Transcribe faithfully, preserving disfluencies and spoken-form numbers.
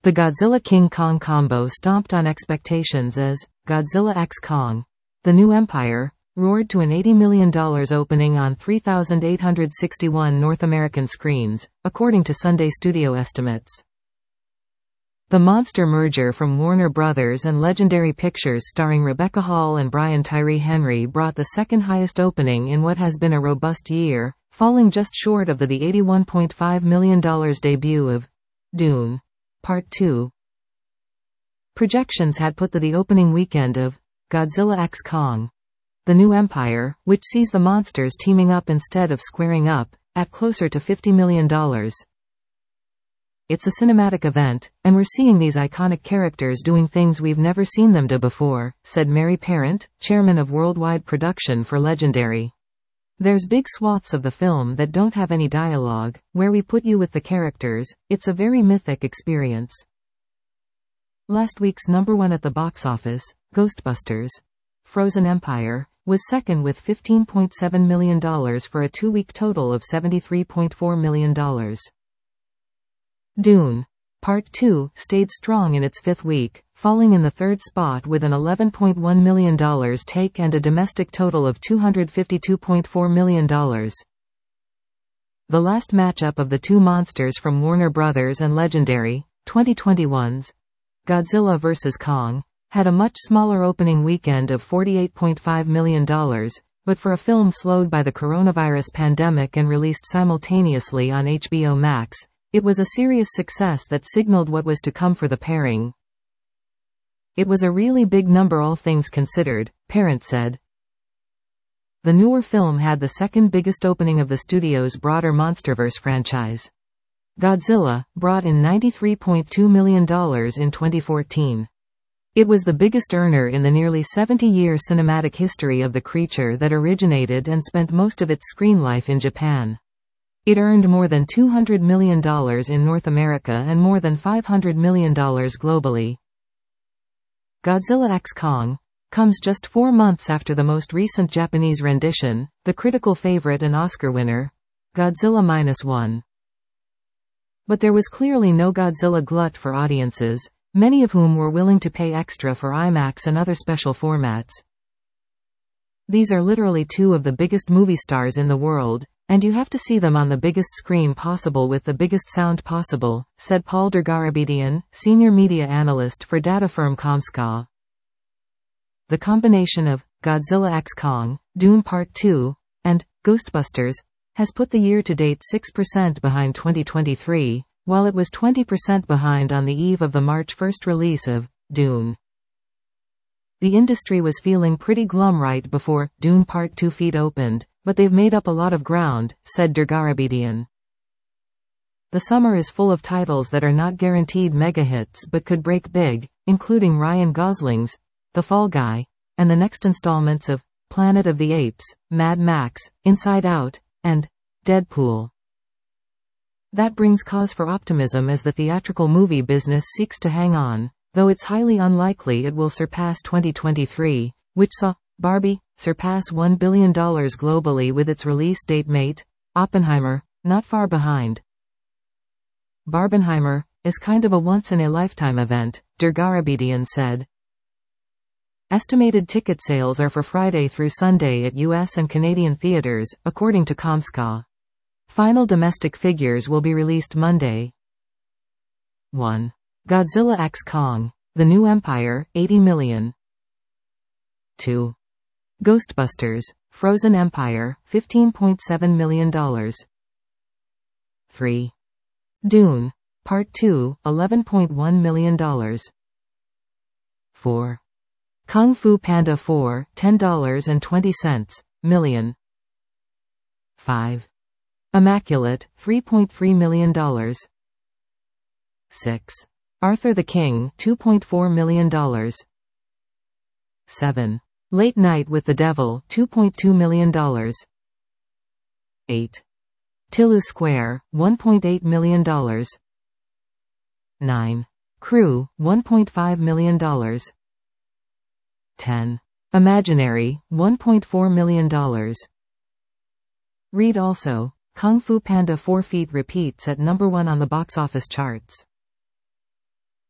The Godzilla-King Kong combo stomped on expectations as Godzilla X Kong: The New Empire roared to an eighty million dollars opening on three thousand eight hundred sixty-one North American screens, according to Sunday studio estimates. The monster merger from Warner Brothers and Legendary Pictures starring Rebecca Hall and Brian Tyree Henry brought the second highest opening in what has been a robust year, falling just short of the, the eighty-one point five million dollars debut of Dune: Part two. Projections had put the, the opening weekend of Godzilla X Kong: The New Empire, which sees the monsters teaming up instead of squaring up, at closer to fifty million dollars. It's a cinematic event, and we're seeing these iconic characters doing things we've never seen them do before, said Mary Parent, chairman of worldwide production for Legendary. There's big swaths of the film that don't have any dialogue, where we put you with the characters. It's a very mythic experience. Last week's number one at the box office, Ghostbusters: Frozen Empire, was second with fifteen point seven million dollars for a two-week total of seventy-three point four million dollars. Dune: Part two stayed strong in its fifth week, falling in the third spot with an eleven point one million dollars take and a domestic total of two hundred fifty-two point four million dollars. The last matchup of the two monsters from Warner Brothers and Legendary, twenty twenty-one's Godzilla versus Kong, had a much smaller opening weekend of forty-eight point five million dollars, but for a film slowed by the coronavirus pandemic and released simultaneously on H B O Max, it was a serious success that signaled what was to come for the pairing. It was a really big number all things considered, Parent said. The newer film had the second biggest opening of the studio's broader MonsterVerse franchise. Godzilla brought in ninety-three point two million dollars in twenty fourteen. It was the biggest earner in the nearly seventy-year cinematic history of the creature that originated and spent most of its screen life in Japan. It earned more than two hundred million dollars in North America and more than five hundred million dollars globally. Godzilla X Kong comes just four months after the most recent Japanese rendition, the critical favorite and Oscar winner, Godzilla Minus One. But there was clearly no Godzilla glut for audiences, many of whom were willing to pay extra for IMAX and other special formats. These are literally two of the biggest movie stars in the world, and you have to see them on the biggest screen possible with the biggest sound possible, said Paul Dergarabedian, senior media analyst for data firm Comscore. The combination of Godzilla X Kong, Dune Part two, and Ghostbusters has put the year-to-date six percent behind twenty twenty-three, while it was twenty percent behind on the eve of the March first release of Dune. The industry was feeling pretty glum right before Dune Part two feet opened, but they've made up a lot of ground, said Dergarabedian. The summer is full of titles that are not guaranteed mega hits but could break big, including Ryan Gosling's The Fall Guy, and the next installments of Planet of the Apes, Mad Max, Inside Out, and Deadpool. That brings cause for optimism as the theatrical movie business seeks to hang on, though it's highly unlikely it will surpass twenty twenty-three, which saw Barbie surpass one billion dollars globally with its release date mate, Oppenheimer, not far behind. Barbenheimer is kind of a once-in-a-lifetime event, Dergarabedian said. Estimated ticket sales are for Friday through Sunday at U S and Canadian theaters, according to Comscore. Final domestic figures will be released Monday. one. Godzilla X Kong: The New Empire, eighty million. two. Ghostbusters: Frozen Empire, fifteen point seven million dollars. three. Dune: Part two, eleven point one million dollars. four. Kung Fu Panda four, ten dollars and twenty cents million. five. Immaculate, three point three million dollars. six. Arthur the King, two point four million dollars. seven. Late Night with the Devil, two point two million dollars. eight. Tilu Square, one point eight million dollars. nine. Crew, one point five million dollars. ten. Imaginary, one point four million dollars. Read also, Kung Fu Panda four feet repeats at number one on the box office charts.